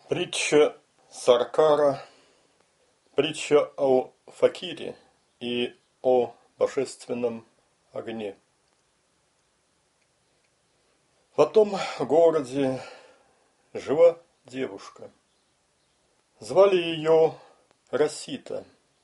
Притча Саркара, притча о факире и о божественном огне. В том городе жила девушка. Звали ее Расита.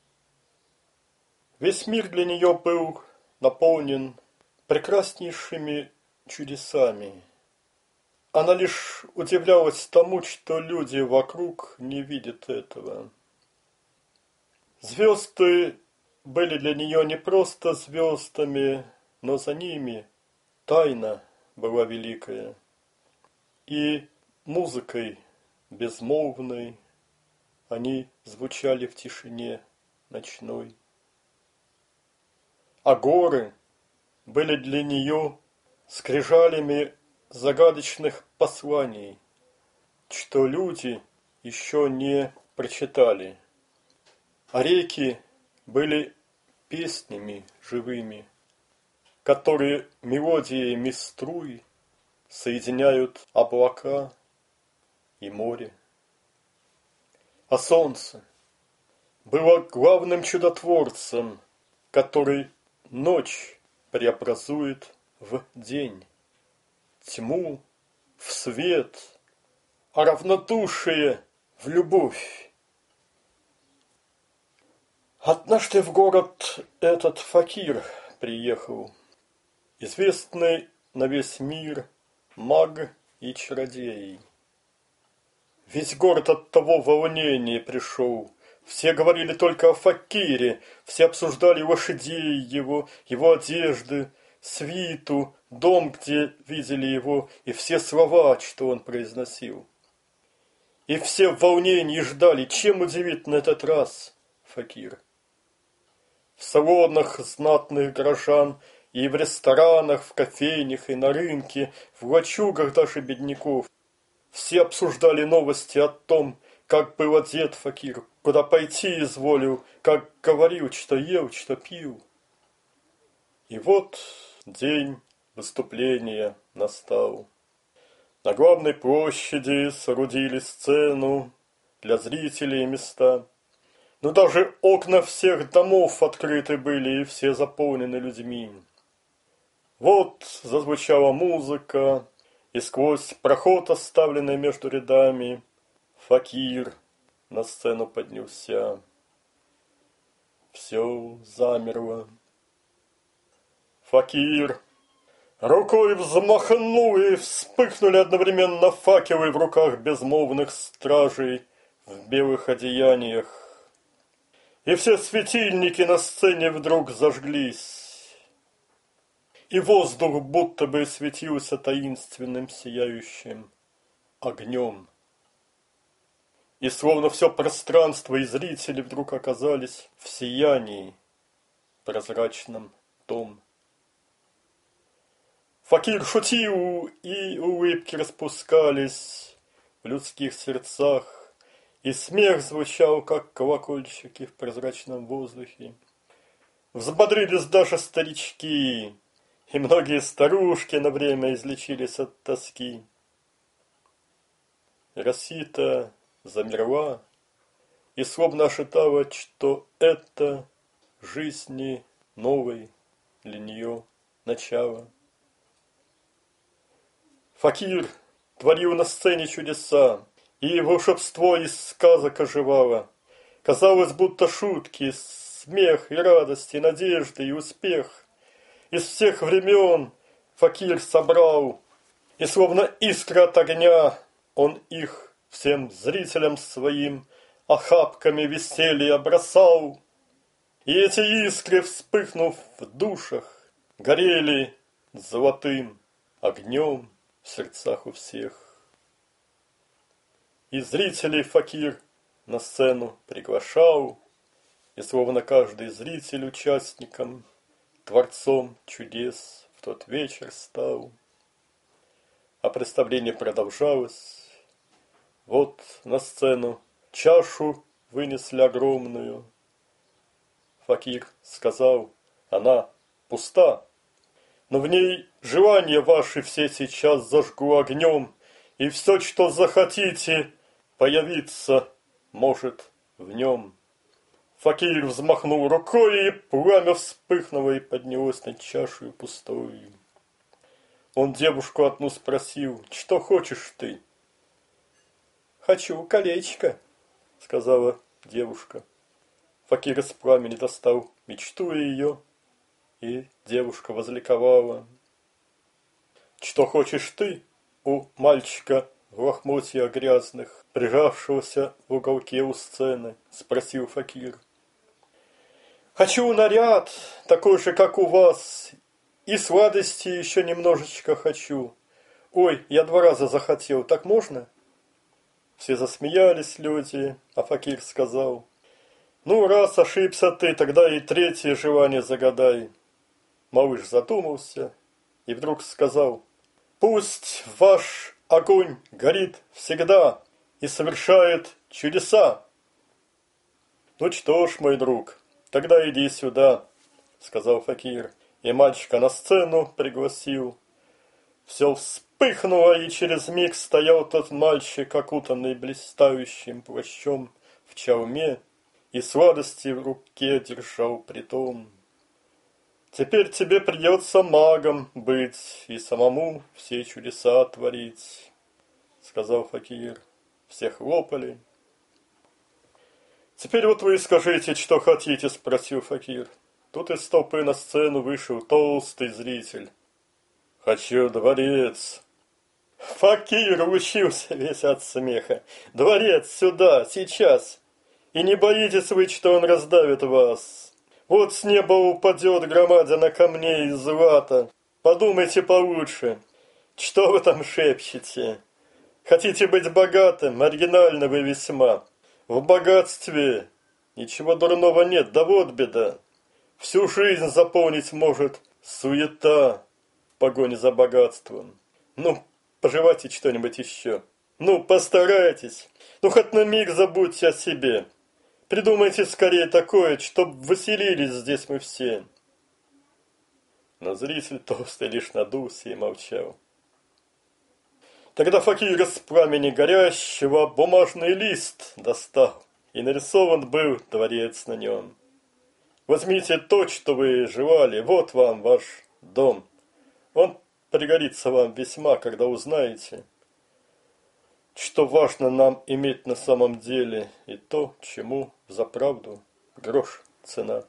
Весь мир для нее был наполнен прекраснейшими чудесами. Она лишь удивлялась тому, что люди вокруг не видят этого. Звезды были для нее не просто звездами, но за ними тайна была великая. И музыкой безмолвной они звучали в тишине ночной. А горы были для нее скрижалями загадочных посланий, что люди еще не прочитали. А реки были песнями живыми, которые мелодиями струй соединяют облака и море. А солнце было главным чудотворцем, который ночь преобразует в день, тьму в свет, а равнодушие в любовь. Однажды в город этот факир приехал, известный на весь мир маг и чародей. Весь город от того волнения пришел. Все говорили только о факире, все обсуждали лошадей его одежды, свиту, дом, где видели его, и все слова, что он произносил. И все в волнении ждали, чем удивит на этот раз факир. В салонах знатных горожан, и в ресторанах, в кофейнях, и на рынке, в лачугах даже бедняков, все обсуждали новости о том, как был одет факир, куда пойти изволил, как говорил, что ел, что пил. И вот день выступления настал. На главной площади соорудили сцену, для зрителей места. Но даже окна всех домов открыты были, и все заполнены людьми. Вот зазвучала музыка, и сквозь проход, оставленный между рядами, факир на сцену поднялся. Все замерло. Факир рукой взмахнул, и вспыхнули одновременно факелы в руках безмолвных стражей в белых одеяниях. И все светильники на сцене вдруг зажглись, и воздух будто бы светился таинственным сияющим огнем. И словно все пространство и зрители вдруг оказались в сиянии прозрачном том. Факир шутил, и улыбки распускались в людских сердцах, и смех звучал, как колокольчики в прозрачном воздухе. Взбодрились даже старички, и многие старушки на время излечились от тоски. Расита замерла и словно ожидала, что это жизни новой для нее начало. Факир творил на сцене чудеса, и волшебство из сказок оживало. Казалось, будто шутки, смех и радость, и надежда, и успех. Из всех времен факир собрал, и словно искра от огня он их всем зрителям своим охапками веселья бросал. И эти искры, вспыхнув в душах, горели золотым огнем в сердцах у всех. И зрителей факир на сцену приглашал, и словно каждый зритель участником, творцом чудес в тот вечер стал. А представление продолжалось. Вот на сцену чашу вынесли огромную. Факир сказал, она пуста, но в ней желания ваши все сейчас зажгу огнем, и все, что захотите, появиться может в нем. Факир взмахнул рукой, и пламя вспыхнуло и поднялось над чашей пустой. Он девушку одну спросил: что хочешь ты? Хочу колечко, сказала девушка. Факир из пламени достал мечту ее, и девушка возликовала. Что хочешь ты? У мальчика в лохмотьях грязных, прижавшегося в уголке у сцены, спросил Факир. Хочу наряд, такой же, как у вас, и сладости еще немножечко хочу. Ой, я 2 раза захотел, так можно? Все засмеялись люди, а Факир сказал: ну, раз ошибся ты, тогда и 3-е желание загадай. Малыш задумался и вдруг сказал: пусть ваш огонь горит всегда и совершает чудеса. Ну что ж, мой друг, тогда иди сюда, сказал Факир, и мальчика на сцену пригласил. Все вспыхнуло, и через миг стоял тот мальчик, окутанный блистающим плащом в чалме, и сладости в руке держал притом. Теперь тебе придется магом быть и самому все чудеса творить, сказал Факир. Все хлопали. Теперь вот вы скажите, что хотите, спросил Факир. Тут из толпы на сцену вышел толстый зритель. Хочу дворец. Факир учился весь от смеха. Дворец сюда, сейчас. И не боитесь вы, что он раздавит вас. Вот с неба упадет громадина камней из злата. Подумайте получше. Что вы там шепчете? Хотите быть богатым, оригинально вы весьма. В богатстве ничего дурного нет, да вот беда. Всю жизнь заполнить может суета в погоне за богатством. Ну, пожелайте что-нибудь еще. Ну, постарайтесь. Ну, хоть на миг забудьте о себе. Придумайте скорее такое, чтоб веселились здесь мы все. Но зритель толстый лишь надулся и молчал. Тогда Факир из пламени горящего бумажный лист достал, и нарисован был дворец на нем. Возьмите то, что вы желали, вот вам ваш дом. Он пригодится вам весьма, когда узнаете, что важно нам иметь на самом деле, и то, чему взаправду грош цена.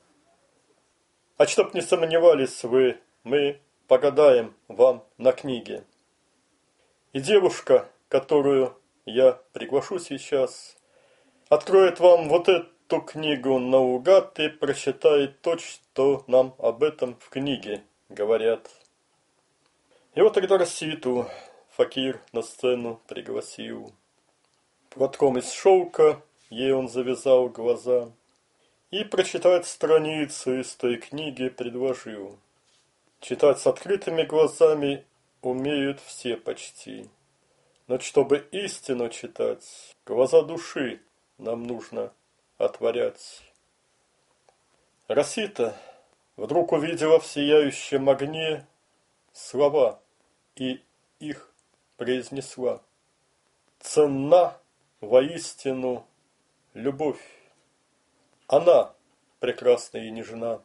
А чтоб не сомневались вы, мы погадаем вам на книге. И девушка, которую я приглашу сейчас, откроет вам вот эту книгу наугад и прочитает то, что нам об этом в книге говорят. И вот тогда рассвету Факир на сцену пригласил. Платком из шелка ей он завязал глаза и прочитать страницы из той книги предложил. Читать с открытыми глазами умеют все почти. Но чтобы истину читать, глаза души нам нужно отворять. Расита вдруг увидела в сияющем огне слова и их произнесла. Ценна воистину любовь. Она прекрасна и нежна.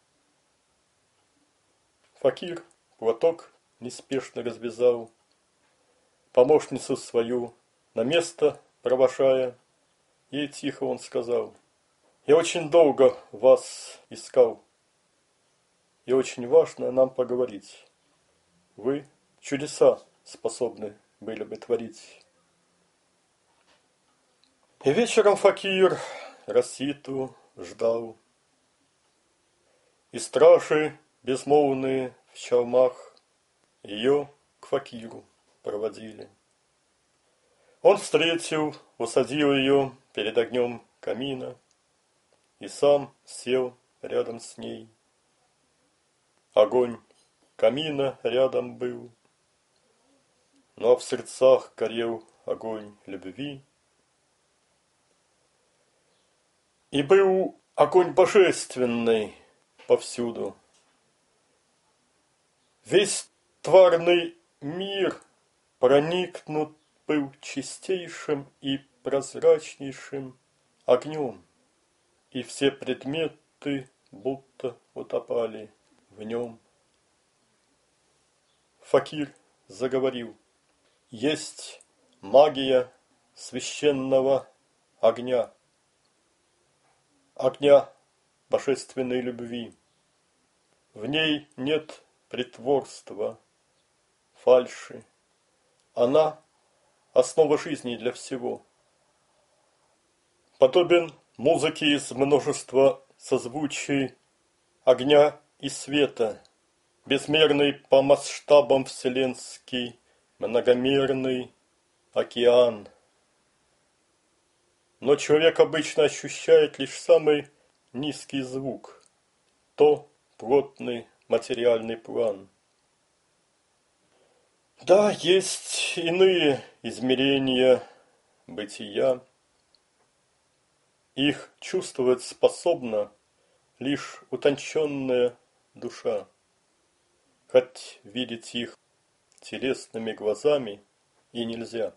Факир платок неспешно развязал, помощницу свою на место провожая, ей тихо он сказал: я очень долго вас искал, и очень важно нам поговорить. Вы чудеса способны были бы творить. И вечером Факир Раситу ждал, и стражи безмолвные в чалмах ее к Факиру проводили. Он встретил, усадил ее перед огнем камина и сам сел рядом с ней. Огонь камина рядом был, но в сердцах горел огонь любви. И был огонь божественный повсюду. Весь тварный мир проникнут был чистейшим и прозрачнейшим огнем, и все предметы будто утопали в нем. Факир заговорил: есть магия священного огня, огня божественной любви. В ней нет притворства, фальши. Она – основа жизни для всего. Подобен музыке из множества созвучий огня и света, безмерный по масштабам вселенский, многомерный океан. Но человек обычно ощущает лишь самый низкий звук, то плотный материальный план. Да, есть иные измерения бытия. Их чувствовать способна лишь утонченная душа. Хоть видеть их телесными глазами и нельзя.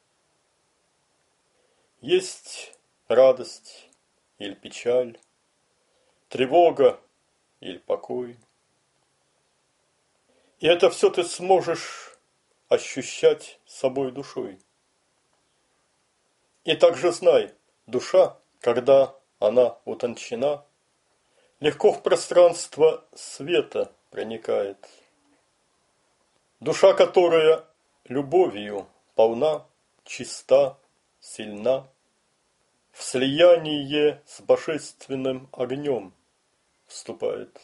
Есть радость или печаль, тревога или покой. И это все ты сможешь ощущать собой душой. И также знай, душа, когда она утончена, легко в пространство света проникает. Душа, которая любовью полна, чиста, сильна, в слияние с божественным огнем вступает.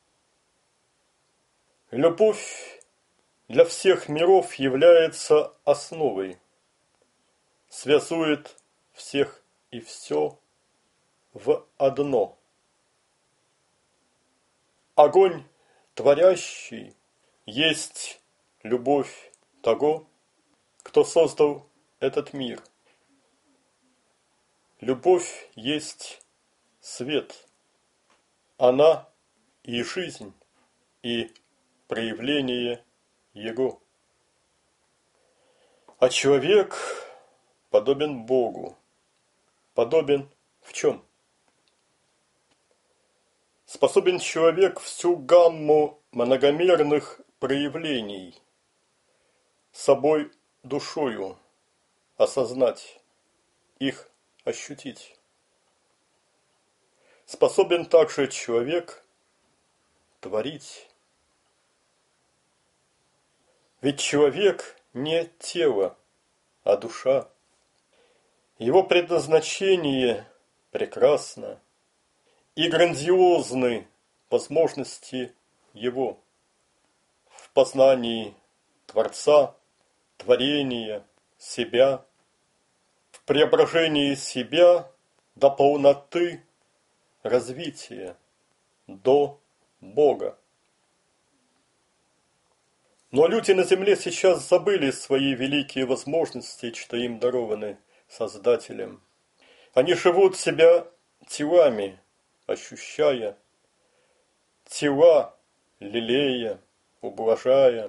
Любовь для всех миров является основой, связует всех и все в одно. Огонь творящий есть любовь того, кто создал этот мир. Любовь есть свет. Она и жизнь, и проявление Его. А человек подобен Богу. Подобен в чем? Способен человек всю гамму многомерных проявлений собой душою осознать, их ощутить. Способен также человек творить. Ведь человек не тело, а душа. Его предназначение прекрасно, и грандиозны возможности его в познании Творца, творения, себя, в преображении себя до полноты развития, до Бога. Но люди на земле сейчас забыли свои великие возможности, что им дарованы Создателем. Они живут себя телами, ощущая, тела лелея, ублажая,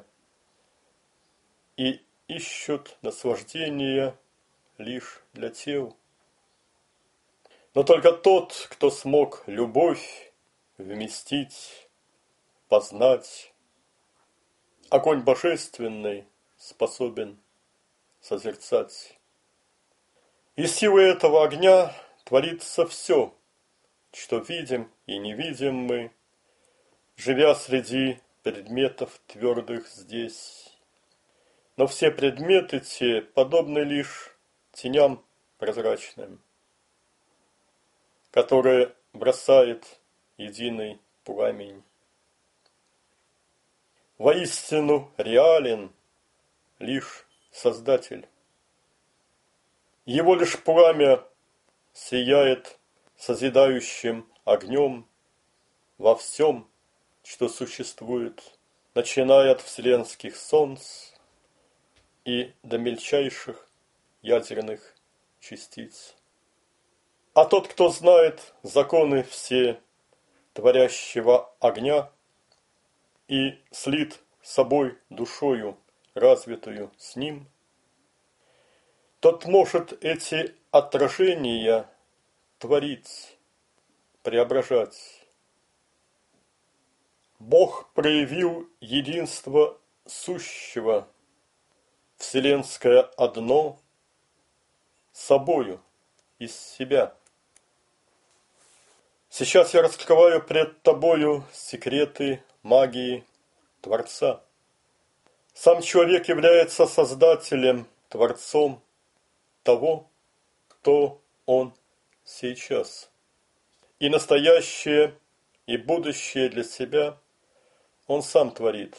и ищут наслаждения лишь для тел. Но только тот, кто смог любовь вместить, познать, огонь божественный способен созерцать. И силой этого огня творится все, что видим и не видим мы, живя среди предметов твердых здесь. Но все предметы те подобны лишь теням прозрачным, которые бросает единый пламень. Воистину реален лишь Создатель. Его лишь пламя сияет созидающим огнем во всем, что существует, начиная от вселенских солнц и до мельчайших ядерных частиц. А тот, кто знает законы все творящего огня и слит собой душою, развитую с ним, тот может эти отражения творить, преображать. Бог проявил единство сущего, вселенское одно, собою, из себя. Сейчас я раскрываю пред тобою секреты магии Творца. Сам человек является создателем, Творцом того, кто он сейчас. И настоящее, и будущее для себя он сам творит.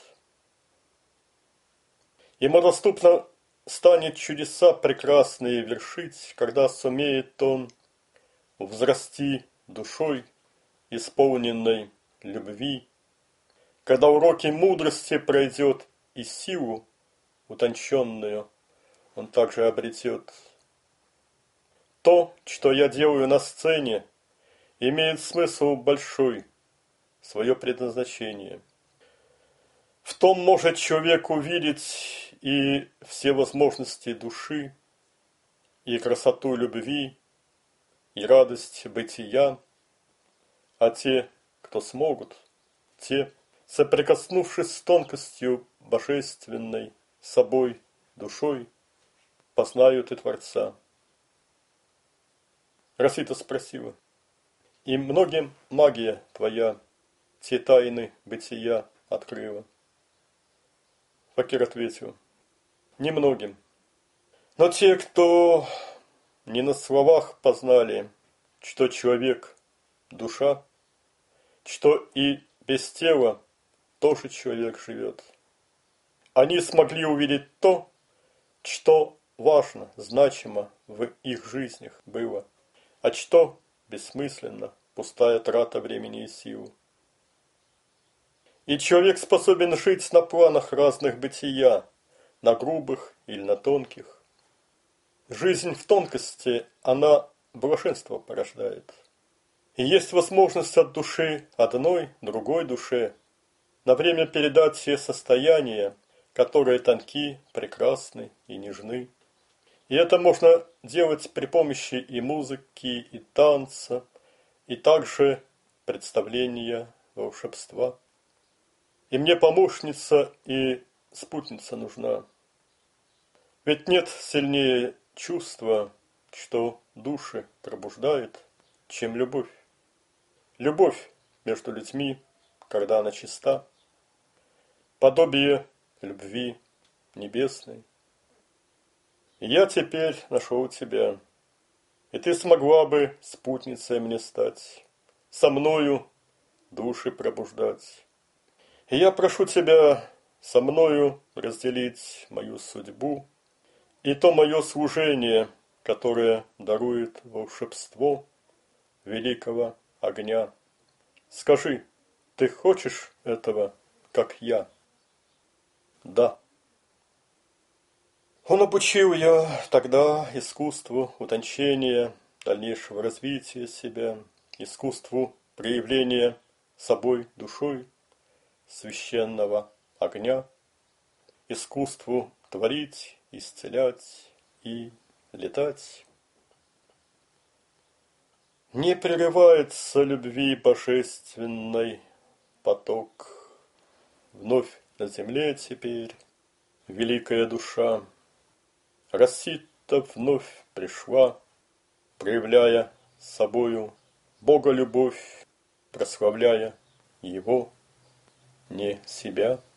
Ему доступно станет чудеса прекрасные вершить, когда сумеет он взрасти душой, исполненной любви, когда уроки мудрости пройдет и силу утонченную он также обретет. То, что я делаю на сцене, имеет смысл большой, свое предназначение. В том может человек увидеть и все возможности души, и красоту любви, и радость бытия, а те, кто смогут, те, соприкоснувшись с тонкостью божественной, собой, душой, познают и Творца. Расита спросила: и многим магия твоя те тайны бытия открыла? Факир ответил: немногим. Но те, кто не на словах познали, что человек – душа, что и без тела тоже человек живет, они смогли увидеть то, что важно, значимо в их жизнях было, а что бессмысленно, пустая трата времени и сил. И человек способен жить на планах разных бытия, на грубых или на тонких. Жизнь в тонкости, она блаженство порождает. И есть возможность от души одной, другой душе на время передать все состояния, которые тонки, прекрасны и нежны. И это можно делать при помощи и музыки, и танца, и также представления волшебства. И мне помощница и спутница нужна. Ведь нет сильнее чувства, что души пробуждает, чем любовь. Любовь между людьми, когда она чиста, подобие любви небесной. И я теперь нашел тебя, и ты смогла бы спутницей мне стать, со мною души пробуждать. И я прошу тебя со мною разделить мою судьбу и то мое служение, которое дарует волшебство великого огня. Скажи, ты хочешь этого, как я? Да. Он обучил ее тогда искусству утончения, дальнейшего развития себя, искусству проявления собой душой священного огня, искусству творить, исцелять и летать. Не прерывается любви божественной поток. Вновь на земле теперь великая душа Расита вновь пришла, проявляя собою Бога любовь, прославляя Его, не себя.